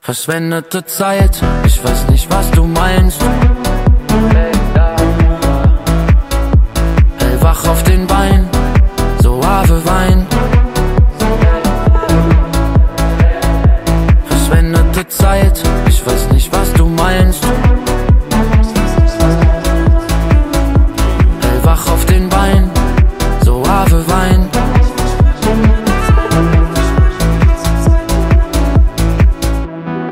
Verschwendete Zeit, ich weiß nicht, was du meinst. Hellwach auf den Beinen, so Ave Wein. Verschwendete Zeit, ich weiß nicht, was du meinst.